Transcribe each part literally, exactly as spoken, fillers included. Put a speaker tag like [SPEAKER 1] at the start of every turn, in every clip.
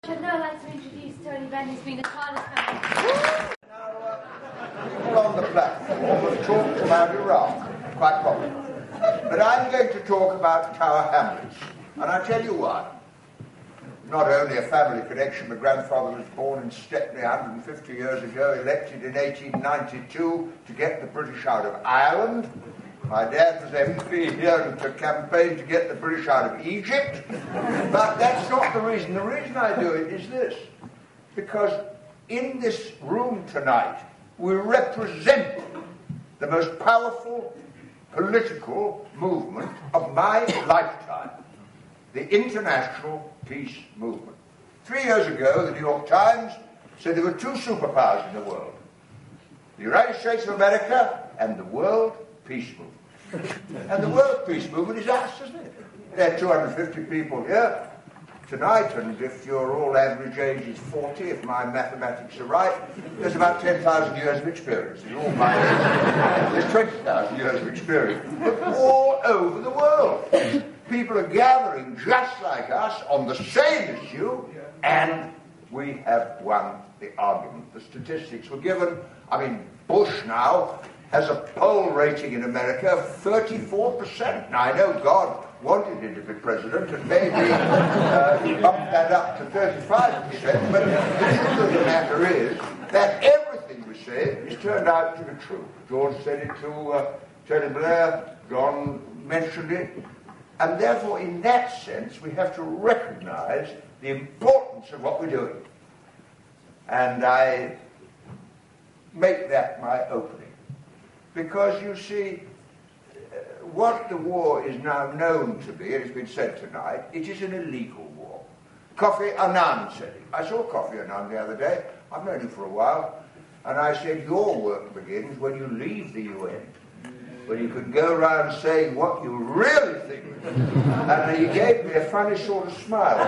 [SPEAKER 1] I'd now like to introduce Tony Benn, who's been a tireless member.
[SPEAKER 2] Now, uh, people on the platform have talked about Iraq, quite properly. But I'm going to talk about Tower Hamlets, and I'll tell you why. Not only a family connection, my grandfather was born in Stepney one hundred fifty years ago, elected in eighteen ninety-two to get the British out of Ireland. My dad was M P here and to campaign to get the British out of Egypt. But that's not the reason. The reason I do it is this. Because in this room tonight, we represent the most powerful political movement of my lifetime. The international peace movement. Three years ago, the New York Times said there were two superpowers in the world. The United States of America and the World Peace Movement. And the World Peace Movement is us, isn't it? There are two hundred fifty people here tonight, and if your all average age is forty, if my mathematics are right, there's about ten thousand years of experience. In all my age, there's twenty thousand years of experience. But all over the world, people are gathering just like us on the same issue, and we have won the argument. The statistics were given. I mean, Bush now has a poll rating in America of thirty-four percent. Now, I know God wanted him to be president, and maybe uh, he bumped that up to thirty-five percent, but the truth of the matter is that everything we say is turned out to be true. George said it to uh, Tony Blair, John mentioned it, and therefore, in that sense, we have to recognize the importance of what we're doing. And I make that my opening. Because, you see, uh, what the war is now known to be, and it's been said tonight, it is an illegal war. Kofi Annan said it. I saw Kofi Annan the other day. I've known him for a while. And I said, your work begins when you leave the U N. When you can go around saying what you really think. And he gave me a funny sort of smile.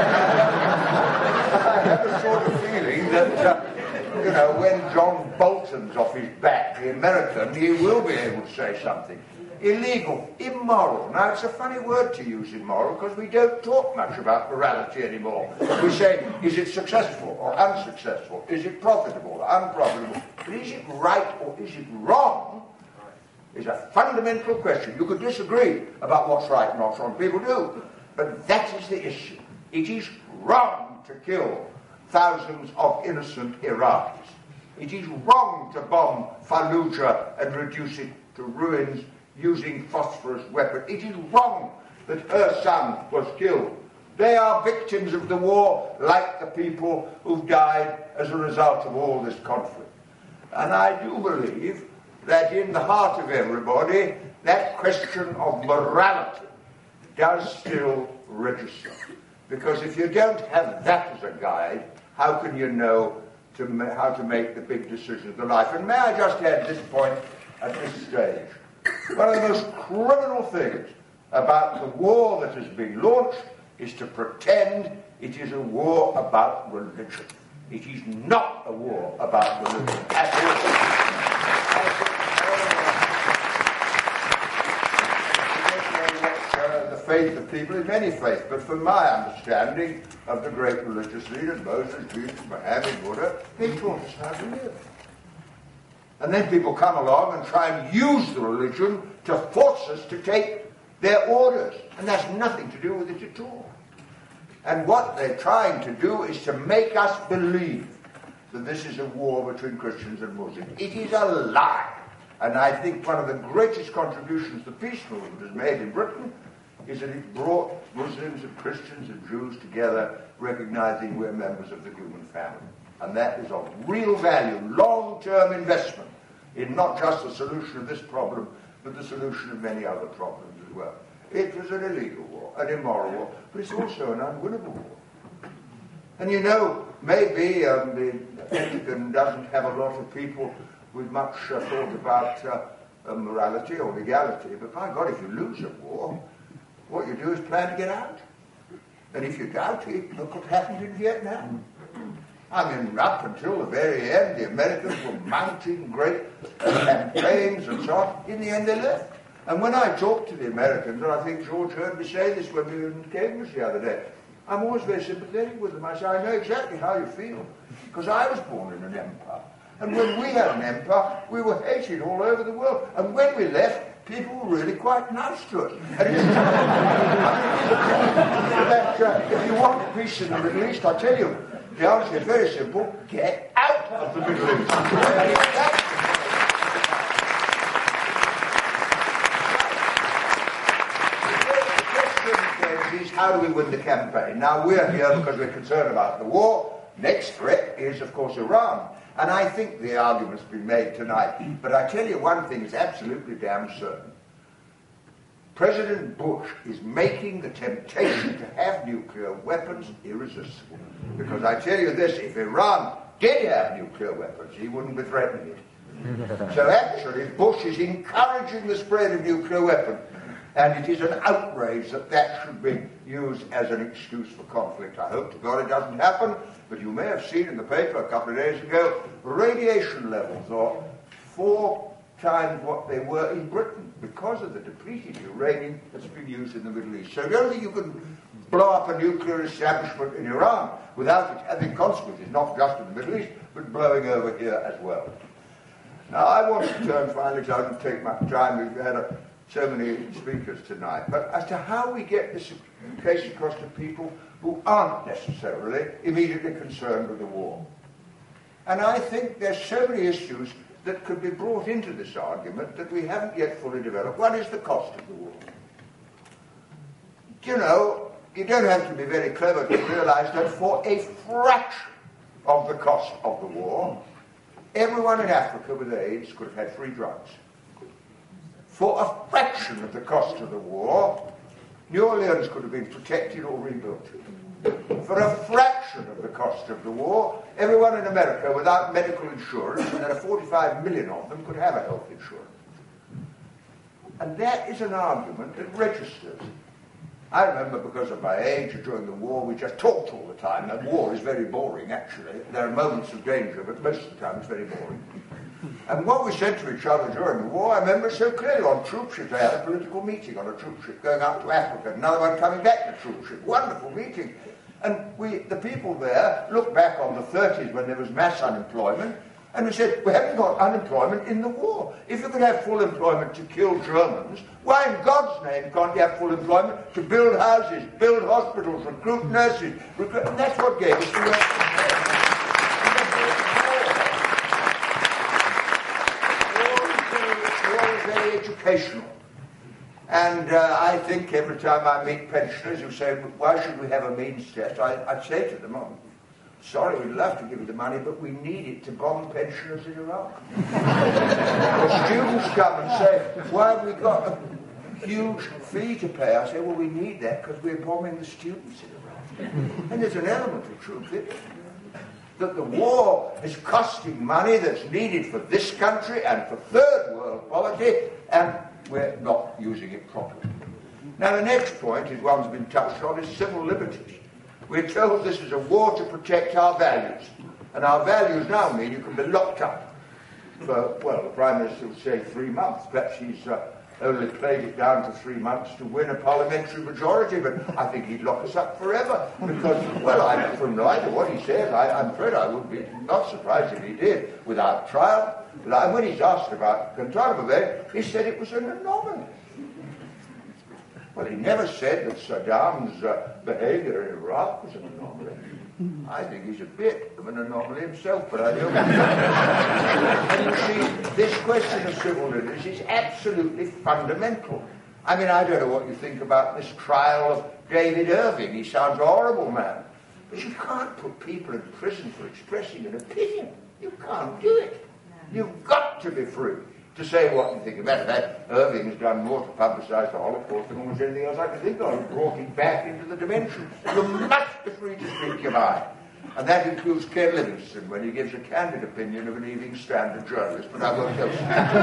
[SPEAKER 2] I have a sort of feeling that... Uh, You know, when John Bolton's off his back, the American, he will be able to say something. Illegal, immoral. Now, it's a funny word to use, immoral, because we don't talk much about morality anymore. We say, is it successful or unsuccessful? Is it profitable or unprofitable? But is it right or is it wrong is a fundamental question. You could disagree about what's right and what's wrong. People do. But that is the issue. It is wrong to kill thousands of innocent Iraqis. It is wrong to bomb Fallujah and reduce it to ruins using phosphorus weapons. It is wrong that her son was killed. They are victims of the war, like the people who've died as a result of all this conflict. And I do believe that in the heart of everybody, that question of morality does still register. Because if you don't have that as a guide, how can you know to ma- how to make the big decisions of life? And may I just add this point at this stage. One of the most criminal things about the war that has been launched is to pretend it is a war about religion. It is not a war about religion at all. Faith of people is any faith, but from my understanding of the great religious leaders, Moses, Jesus, Muhammad, Buddha, they taught us how to live. And then people come along and try and use the religion to force us to take their orders, and that's nothing to do with it at all. And what they're trying to do is to make us believe that this is a war between Christians and Muslims. It is a lie. And I think one of the greatest contributions the peace movement has made in Britain is that it brought Muslims and Christians and Jews together, recognizing we're members of the human family. And that is of real value, long-term investment in not just the solution of this problem, but the solution of many other problems as well. It was an illegal war, an immoral war, but it's also an unwinnable war. And you know, maybe um, the Pentagon doesn't have a lot of people with much uh, thought about uh, uh, morality or legality, but by God, if you lose a war, what you do is plan to get out. And if you doubt it, look what happened in Vietnam. I mean, up until the very end, the Americans were mounting great campaigns and so on. In the end, they left. And when I talk to the Americans, and I think George heard me say this when we were in Cambridge the other day, I'm always very sympathetic with them. I say, I know exactly how you feel, because I was born in an empire. And when we had an empire, we were hated all over the world. And when we left, people were really quite nice to us. And it's, that, uh, if you want peace in the Middle East, I tell you, the answer is very simple: get out of the Middle East. And if that's is how do we win the campaign? Now, we're here because we're concerned about the war. Next threat is, of course, Iran. And I think the argument's been made tonight. But I tell you one thing is absolutely damn certain. President Bush is making the temptation to have nuclear weapons irresistible. Because I tell you this, if Iran did have nuclear weapons, he wouldn't be threatening it. So actually, Bush is encouraging the spread of nuclear weapons. And it is an outrage that that should be used as an excuse for conflict. I hope to God it doesn't happen, but you may have seen in the paper a couple of days ago, radiation levels are four times what they were in Britain because of the depleted uranium that's been used in the Middle East. So the only thing you can blow up a nuclear establishment in Iran without it having consequences, not just in the Middle East, but blowing over here as well. Now, I want to turn finally, because I don't take much time, we've had a so many speakers tonight, but as to how we get this case across to people who aren't necessarily immediately concerned with the war. And I think there's so many issues that could be brought into this argument that we haven't yet fully developed. One is the cost of the war. You know, you don't have to be very clever to realize that for a fraction of the cost of the war, everyone in Africa with AIDS could have had free drugs. For a fraction of the cost of the war, New Orleans could have been protected or rebuilt. For a fraction of the cost of the war, everyone in America without medical insurance, and there are forty-five million of them, could have a health insurance. And that is an argument that registers. I remember, because of my age, during the war, we just talked all the time. And war is very boring, actually. There are moments of danger, but most of the time it's very boring. And what we said to each other during the war, I remember so clearly. On troop ships, I had a political meeting on a troop ship going out to Africa, another one coming back to troop ship. Wonderful meeting. And we, the people there, looked back on the thirties when there was mass unemployment, and we said, we haven't got unemployment in the war. If you could have full employment to kill Germans, why in God's name can't you have full employment to build houses, build hospitals, recruit nurses, recruit, and that's what gave us the work. Educational. And uh, I think every time I meet pensioners who say, why should we have a means test, I, I say to them, oh, sorry, we'd love to give you the money, but we need it to bomb pensioners in Iraq. Or students come and say, why have we got a huge fee to pay? I say, well, we need that because we're bombing the students in Iraq. And there's an element of truth in it. That the war is costing money that's needed for this country and for third world poverty, and we're not using it properly. Now, the next point, is one's been touched on, is civil liberties. We're told this is a war to protect our values, and our values now mean you can be locked up for, well, the Prime Minister would say three months. Perhaps he's uh, only played it down to three months to win a parliamentary majority, but I think he'd lock us up forever because, well, I, from neither what he says, I, I'm afraid I would be not surprised if he did without trial. And when he's asked about Guantanamo, he said it was an anomaly. Well, he never said that Saddam's uh, behavior in Iraq was an anomaly. I think he's a bit of an anomaly himself, but I don't. And you see, this question of civil liberties is absolutely fundamental. I mean, I don't know what you think about this trial of David Irving. He sounds a horrible man. But you can't put people in prison for expressing an opinion. You can't do it. You've got to be free to say what you think about it. That Irving has done more to publicise the Holocaust than almost anything else I can think of. He brought it back into the dimension. You must be free to speak your mind. And that includes Ken Livingstone when he gives a candid opinion of an Evening Standard journalist, but I won't tell you.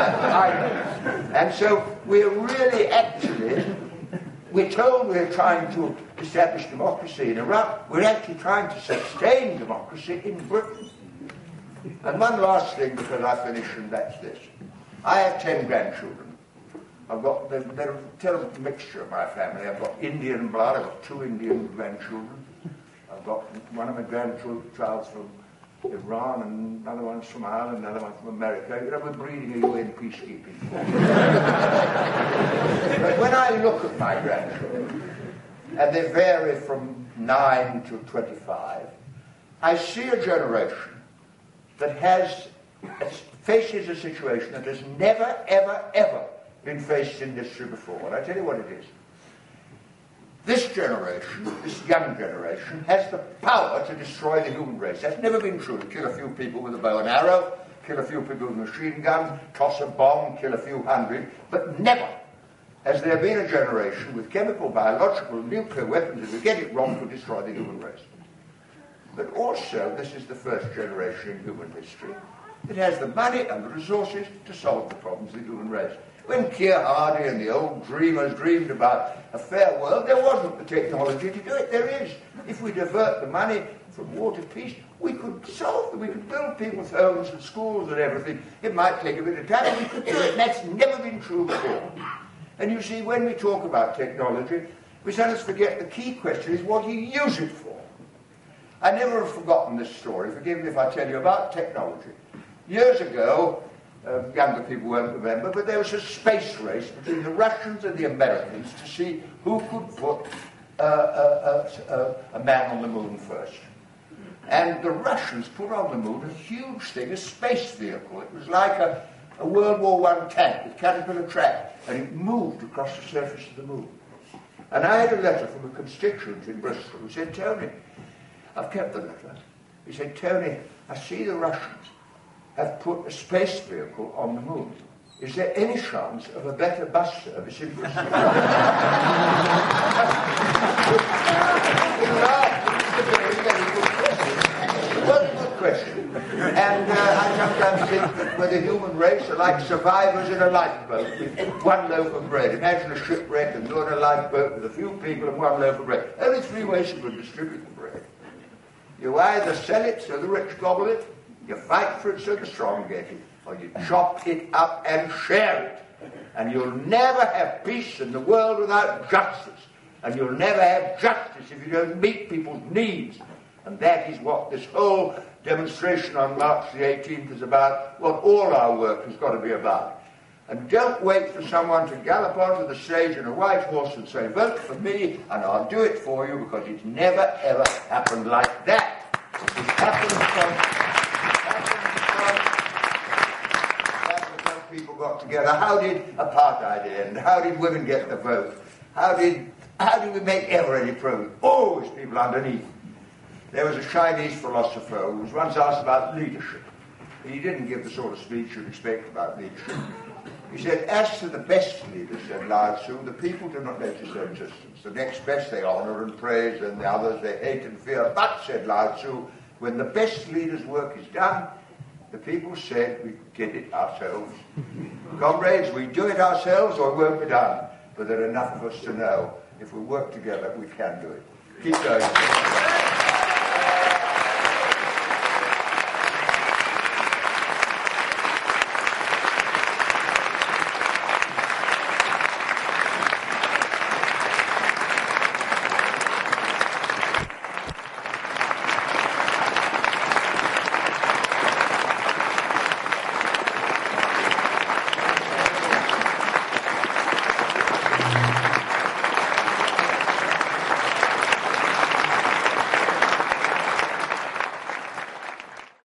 [SPEAKER 2] And so we're really actually, we're told we're trying to establish democracy in Iraq. We're actually trying to sustain democracy in Britain. And one last thing before I finish, and that's this. I have ten grandchildren. I've got, they're, they're a terrible mixture of my family. I've got Indian blood, I've got two Indian grandchildren.
[SPEAKER 3] I've got one of my grandchild's from Iran, and another one's from Ireland, another one from America. You know, we're breeding a U N peacekeeping.
[SPEAKER 2] But when I look at my grandchildren, and they vary from nine to twenty-five, I see a generation that has faces a situation that has never, ever, ever been faced in history before. And I tell you what it is. This generation, this young generation, has the power to destroy the human race. That's never been true. To kill a few people with a bow and arrow, kill a few people with a machine gun, toss a bomb, kill a few hundred, but never has there been a generation with chemical, biological, nuclear weapons, if you get it wrong, to destroy the human race. But also, this is the first generation in human history that has the money and the resources to solve the problems of the human race. When Keir Hardie and the old dreamers dreamed about a fair world, there wasn't the technology to do it. There is. If we divert the money from war to peace, we could solve them. We could build people's homes and schools and everything. It might take a bit of time, but we could do it. And that's never been true before. And you see, when we talk about technology, we sometimes forget the key question is what you use it for. I never have forgotten this story. Forgive me if I tell you about technology. Years ago, Uh, younger people won't remember, but there was a space race between the Russians and the Americans to see who could put uh, uh, uh, a man on the moon first. And the Russians put on the moon a huge thing, a space vehicle. It was like a, a World War One tank with caterpillar track, and it moved across the surface of the moon. And I had a letter from a constituent in Bristol who said, Tony, I've kept the letter. He said, Tony, I see the Russians have put a space vehicle on the moon. Is there any chance of a better bus service in Bristol? It was a good question. And uh, I sometimes think that we're the human race are like survivors in a lifeboat with one loaf of bread. Imagine a shipwreck and you're in a lifeboat with a few people and one loaf of bread. Only three ways you could distribute the bread. You either sell it so the rich gobble it, you fight for it so the strong get it, or you chop it up and share it. And you'll never have peace in the world without justice. And you'll never have justice if you don't meet people's needs. And that is what this whole demonstration on March the eighteenth is about, what all our work has got to be about. And don't wait for someone to gallop onto the stage in a white horse and say, vote for me, and I'll do it for you, because it's never, ever happened like that. It's happened from... people got together. How did apartheid end? How did women get the vote? How did how did we make ever any progress? Always people underneath. There was a Chinese philosopher who was once asked about leadership. He didn't give the sort of speech you'd expect about leadership. He said, as to the best leaders, said Lao Tzu, the people do not notice their existence. The next best they honour and praise, and the others they hate and fear. But, said Lao Tzu, when the best leader's work is done, the people said we did it ourselves. Comrades, we do it ourselves or it won't be done. But there are enough of us to know if we work together, we can do it. Keep going.